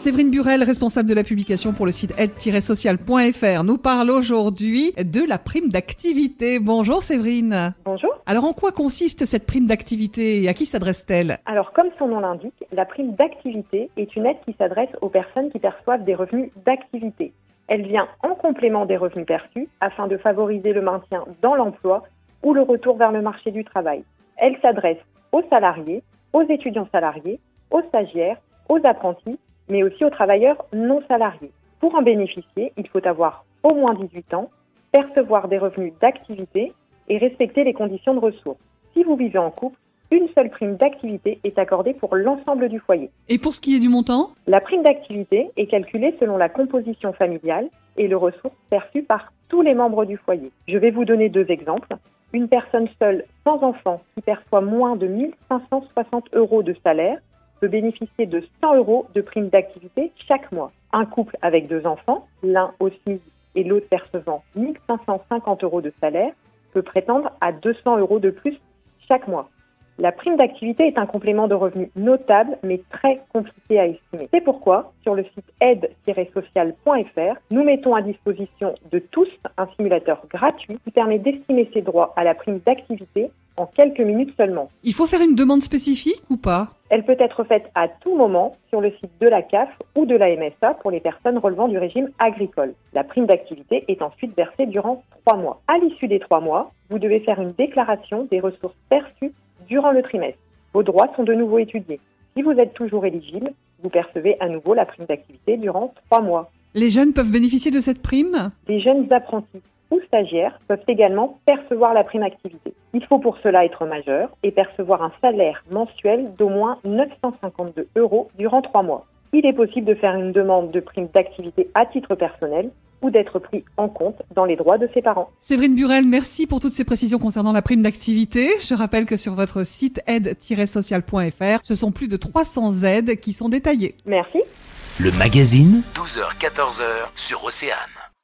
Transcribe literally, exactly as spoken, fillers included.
Séverine Burel, responsable de la publication pour le site aide tiret social point f r, nous parle aujourd'hui de la prime d'activité. Bonjour Séverine. Bonjour. Alors en quoi consiste cette prime d'activité et à qui s'adresse-t-elle ? Alors comme son nom l'indique, la prime d'activité est une aide qui s'adresse aux personnes qui perçoivent des revenus d'activité. Elle vient en complément des revenus perçus afin de favoriser le maintien dans l'emploi ou le retour vers le marché du travail. Elle s'adresse aux salariés, aux étudiants salariés, aux stagiaires, aux apprentis, mais aussi aux travailleurs non salariés. Pour en bénéficier, il faut avoir au moins dix-huit ans, percevoir des revenus d'activité et respecter les conditions de ressources. Si vous vivez en couple, une seule prime d'activité est accordée pour l'ensemble du foyer. Et pour ce qui est du montant ? La prime d'activité est calculée selon la composition familiale et le ressource perçu par tous les membres du foyer. Je vais vous donner deux exemples. Une personne seule sans enfant qui perçoit moins de mille cinq cent soixante euros de salaire peut bénéficier de cent euros de prime d'activité chaque mois. Un couple avec deux enfants, l'un au SMIC et l'autre percevant mille cinq cent cinquante euros de salaire, peut prétendre à deux cents euros de plus chaque mois. La prime d'activité est un complément de revenu notable, mais très compliqué à estimer. C'est pourquoi, sur le site aide tiret social point f r, nous mettons à disposition de tous un simulateur gratuit qui permet d'estimer ses droits à la prime d'activité en quelques minutes seulement. Il faut faire une demande spécifique ou pas ? Elle peut être faite à tout moment sur le site de la C A F ou de la M S A pour les personnes relevant du régime agricole. La prime d'activité est ensuite versée durant trois mois. À l'issue des trois mois, vous devez faire une déclaration des ressources perçues durant le trimestre. Vos droits sont de nouveau étudiés. Si vous êtes toujours éligible, vous percevez à nouveau la prime d'activité durant trois mois. Les jeunes peuvent bénéficier de cette prime ? Les jeunes apprentis ou stagiaires peuvent également percevoir la prime activité. Il faut pour cela être majeur et percevoir un salaire mensuel d'au moins neuf cent cinquante-deux euros durant trois mois. Il est possible de faire une demande de prime d'activité à titre personnel ou d'être pris en compte dans les droits de ses parents. Séverine Burel, merci pour toutes ces précisions concernant la prime d'activité. Je rappelle que sur votre site aide tiret social point f r, ce sont plus de trois cents aides qui sont détaillées. Merci. Le magazine, douze heures quatorze heures sur Océane.